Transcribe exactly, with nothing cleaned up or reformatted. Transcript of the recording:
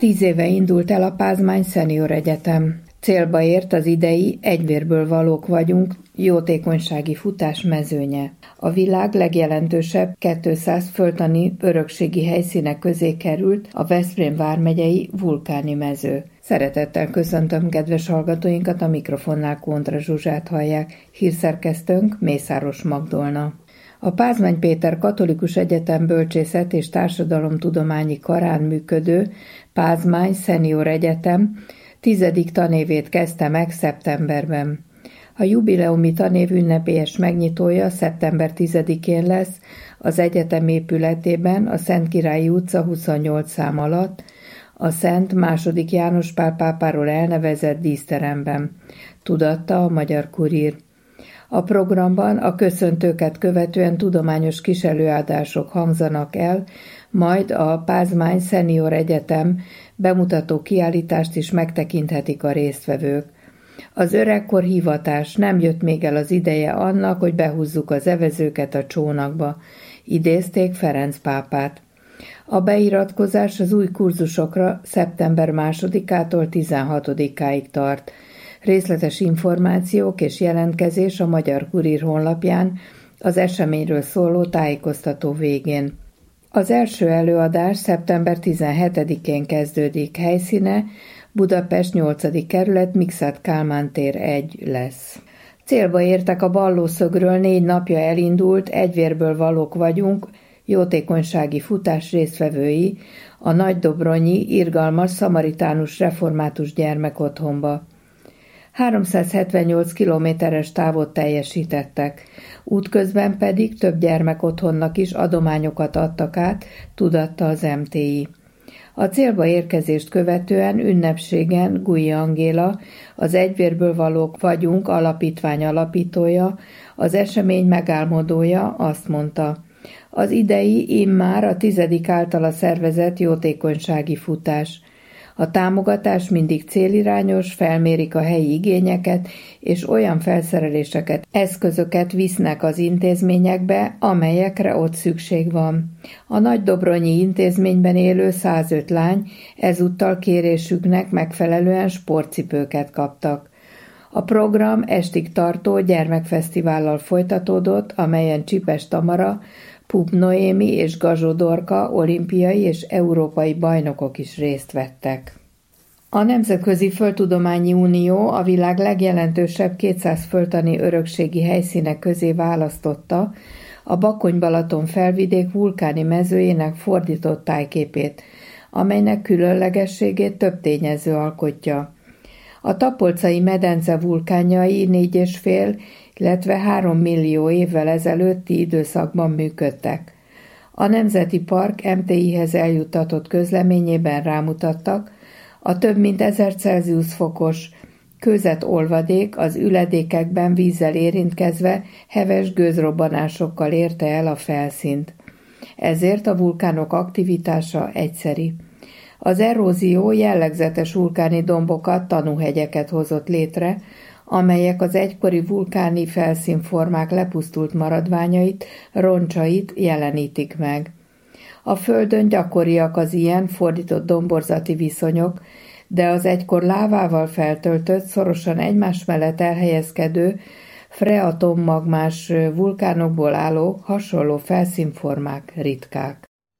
Tíz éve indult el a Pázmány Szenior Egyetem. Célba ért az idei Egyvérből valók vagyunk jótékonysági futás mezőnye. A világ legjelentősebb kétszáz földtani örökségi helyszínek közé került a Veszprém vármegyei vulkáni mező. Szeretettel köszöntöm kedves hallgatóinkat, a mikrofonnál Kondra Zsuzsát hallják, hírszerkesztőnk Mészáros Magdolna. A Pázmány Péter Katolikus Egyetem Bölcsészet és Társadalomtudományi Karán működő Pázmány Szenior Egyetem tizedik tanévét kezdte meg szeptemberben. A jubileumi tanév ünnepélyes megnyitója szeptember tizedikén lesz az egyetem épületében, a Szentkirályi utca huszonnyolc szám alatt, a Szent második János Pál pápáról elnevezett díszteremben, tudatta a Magyar Kurír. A programban a köszöntőket követően tudományos kiselőadások hangzanak el, majd a Pázmány Szenior Egyetem bemutató kiállítást is megtekinthetik a résztvevők. Az öregkor hivatás, nem jött még el az ideje annak, hogy behúzzuk az evezőket a csónakba, idézték Ferenc pápát. A beiratkozás az új kurzusokra szeptember másodikától tizenhatodikáig tart. Részletes információk és jelentkezés a Magyar Kurír honlapján az eseményről szóló tájékoztató végén. Az első előadás szeptember tizenhetedikén kezdődik, helyszíne Budapest nyolcadik kerület, Mikszáth Kálmán tér egy lesz. Célba értek a Ballószögről négy napja elindult Egyvérből valók vagyunk jótékonysági futás résztvevői a nagydobronyi irgalmas szamaritánus református gyermekotthonba. háromszázhetvennyolc kilométeres távot teljesítettek, útközben pedig több gyermekotthonnak is adományokat adtak át, tudatta az em té i. A célba érkezést követően ünnepségen Guy Angéla, az Egyvérből valók vagyunk alapítvány alapítója, az esemény megálmodója azt mondta: az idei immár a tizedik általa szervezett jótékonysági futás. A támogatás mindig célirányos, felmérik a helyi igényeket, és olyan felszereléseket, eszközöket visznek az intézményekbe, amelyekre ott szükség van. A Nagydobronyi intézményben élő százöt lány ezúttal kérésüknek megfelelően sportcipőket kaptak. A program estig tartó gyermekfesztivállal folytatódott, amelyen Csipes Tamara, Pup Noémi és Gazsó Dorka olimpiai és európai bajnokok is részt vettek. A Nemzetközi Földtudományi Unió a világ legjelentősebb kétszáz földtani örökségi helyszínek közé választotta a Bakony-Balaton felvidék vulkáni mezőjének fordított tájképét, amelynek különlegességét több tényező alkotja. A Tapolcai medence vulkánjai négy és fél, illetve három millió évvel ezelőtti időszakban működtek. A Nemzeti Park em té i-hez eljuttatott közleményében rámutattak, a több mint ezer Celsius fokos kőzet olvadék az üledékekben vízzel érintkezve heves gőzrobbanásokkal érte el a felszínt. Ezért a vulkánok aktivitása egyszeri. Az erózió jellegzetes vulkáni dombokat, tanúhegyeket hozott létre, amelyek az egykori vulkáni felszínformák lepusztult maradványait, roncsait jelenítik meg. A Földön gyakoriak az ilyen fordított domborzati viszonyok, de az egykor lávával feltöltött, szorosan egymás mellett elhelyezkedő, freatommagmás vulkánokból álló hasonló felszínformák ritkák.